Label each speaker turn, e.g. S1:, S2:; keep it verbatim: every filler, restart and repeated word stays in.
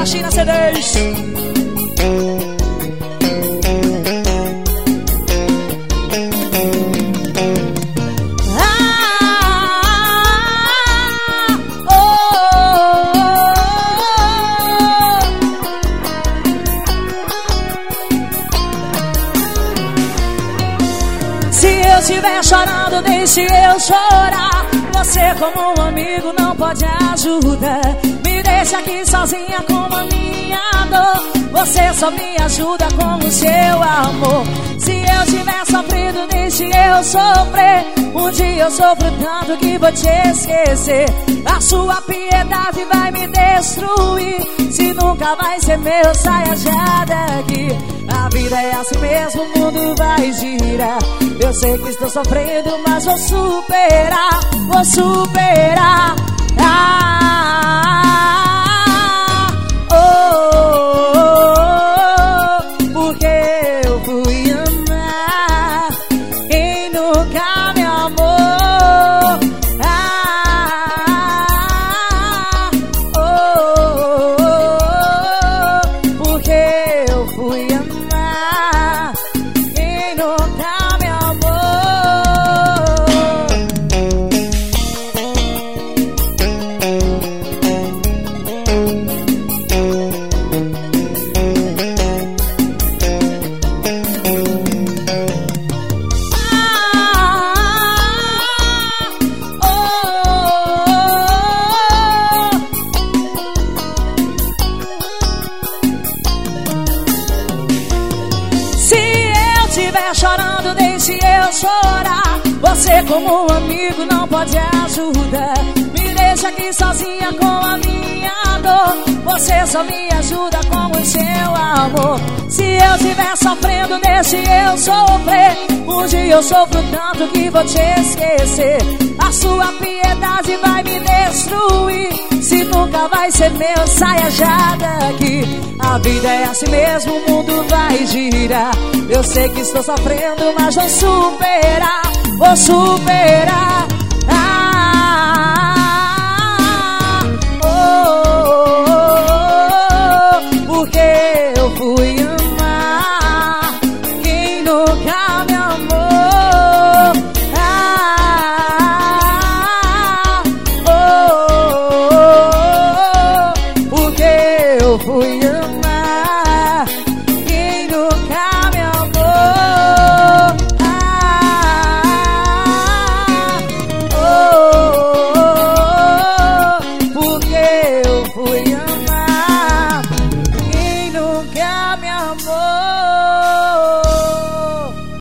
S1: China C Ds.
S2: estiver chorando, deixe eu chorar. Você como um amigo não pode ajudar. Me deixa aqui sozinha com a minha dor. Você só me ajuda com o seu amor. Se eu tiver sofrido, deixe eu sofrer. Um dia eu sofro tanto que vou te esquecer. A sua piedade vai me destruir. Se nunca vai ser meu, saia já daqui. A vida é assim mesmo, o mundo vai girar. Eu sei que estou sofrendo, mas vou superar. Vou superar. Ah, oh, oh, oh, porque eu fui amar quem nunca me amou. Ah, oh, oh, oh, porque eu fui amar quem nunca me amou. Chorando, deixe eu chorar. Você como um amigo não pode ajudar. Me deixa aqui sozinha com a minha dor. Você só me ajuda com o seu amor. Se eu estiver sofrendo, deixe eu sofrer. Um dia eu sofro tanto que vou te esquecer. A sua piedade vai me destruir. Se nunca vai ser meu, saia já daqui. A vida é assim mesmo, o mundo vai girar. Eu sei que estou sofrendo, mas vou superar. Vou superar. Ah, oh, oh, oh, porque eu fui amar quem nunca me amou. Ah, oh, oh, oh, porque eu fui amar quem nunca me amou. Ah, oh, oh, oh, porque eu fui amar quem nunca me amou.